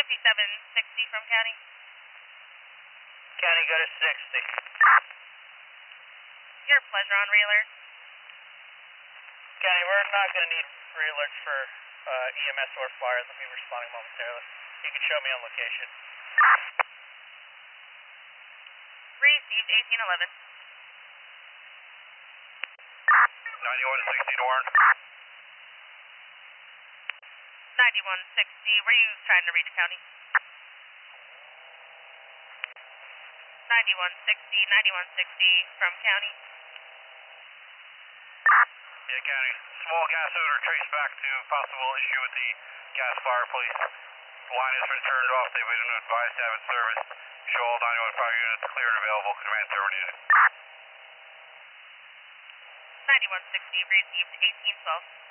5760 from county. County, go to 60. Your pleasure on re-alert. County, we're not going to need re-alerts for EMS or fire. They'll be responding momentarily. You can show me on location. Received 1811. 9160 to Warren. 9160, were you trying to reach county? 9160 from county. Yeah, County. Small gas odor traced back to possible issue with the gas fireplace. The line has been turned off. They've been advised to have it serviced. Show all 915 units clear and available. Command terminated. 9160, received 1812.